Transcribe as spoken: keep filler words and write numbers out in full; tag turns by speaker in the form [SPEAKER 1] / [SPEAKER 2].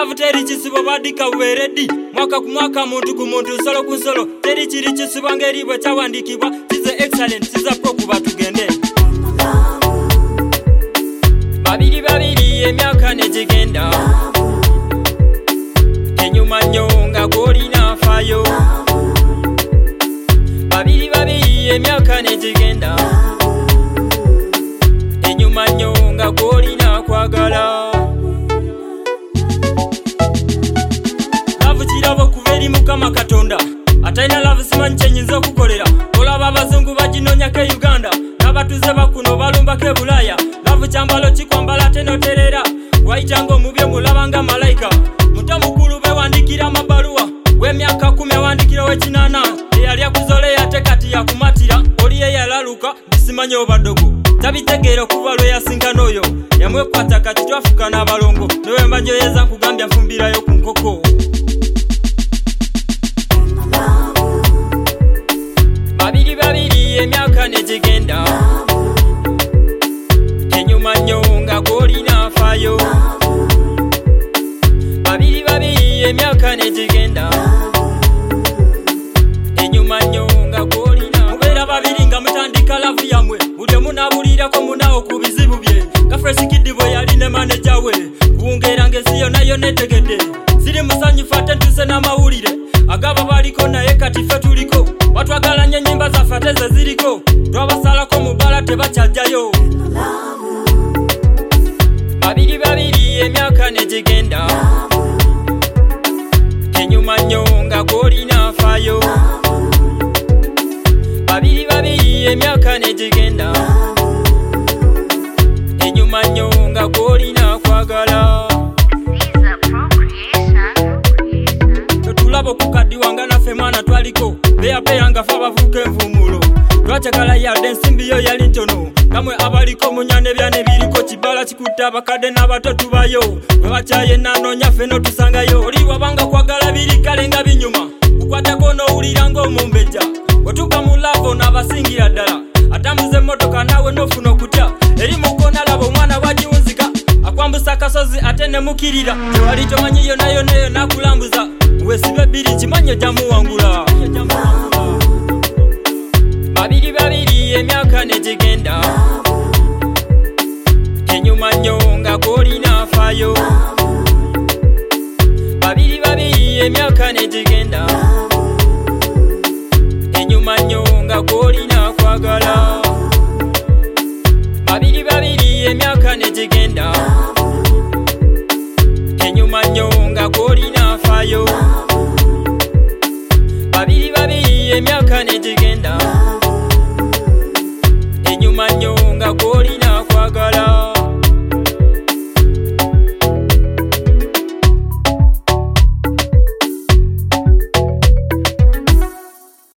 [SPEAKER 1] Love teri chisibo badika weredi mwaka ku mwaka muntu ku muntu solo ku solo teri chiri chisibo ngeri bwe chawandikibwa chize excellent chiza pro kuba tugende babiri babiri emyaka nejigenda enyuma nyonga goli nafayo babiri babiri emyaka nejigenda enyuma nyonga goli nakwagala love kirabo kuveri mukama katonda ataina love simanyi nyinza okukolera olaba abazungu baginonya ke Uganda n'abatuze bakuno balumba ke Bulaya love kyambalo kikwambala tenoterera waitango mubye mulabanga malaika muto mukulu bewandikira amabaluwa w'emyaka kumi awandikira w'ekinana eyali akuzole ate kati yakumatira oli eyalaluka bisimanyi obadogo tabitegeera okuva lwe yasinkana oyo yamwekwata kati twafuka n'abalongo newe mbanjoyeza nkugambya nfumbirayo ku nkoko babiri babiri emyaka nejigenda enyuma nyonga goli nafayo babiri babiri emyaka nejigenda enyuma nyonga goli na mubera babiri nga mutandika lavu yamwe buli munabulirako munawo ku bizibu bye nga fresh kid bwe yali ne manager we kuwungera ngesiyo nayo netegedde siri musanyufu ate ntuse n'amawulire agaba baliko naye kati ffe tuliko batwagalanye nyimba zaffe ate ze ziriko twabasalako mubala tebakyajjayo babiri babiri emyaka nejigenda enyuma nyonga goli nafayo babiri babiri emyaka nejigenda enyuma nyonga goli nakwagala tulabo kukadiwanga naffe mwana twaliko beyapeyanga fe abavuka envumulo twacagala yadde ensimbiyo yali ntono namwe abaliko munyane byane biriko kibala kikutta abakadde n'abato tubayo bwe bakyaye nanoonya ffe notusangayo oli wabanga kwagala biri kale nga binyuma kukwatako n'owulira ng'omumbejja wetuga mu lavo n'abasingira ddala atambuza emmotoka naawe n'ofuna okutya eri mukona laba omwana bwagiwunzika akwambusa akasozi ate nemukirira tewali kyomanyi yonayoneyo nakulambuza wesibe biri kimanyo jamuwangula babiri babiri emyaka nejigenda enyuma nyonga goli nafayo babiri babiri emyaka nejigenda enyuma nyonga goli nakwagala babiri babiri emyaka nejigenda enyuma nyonga goli nafayo babiri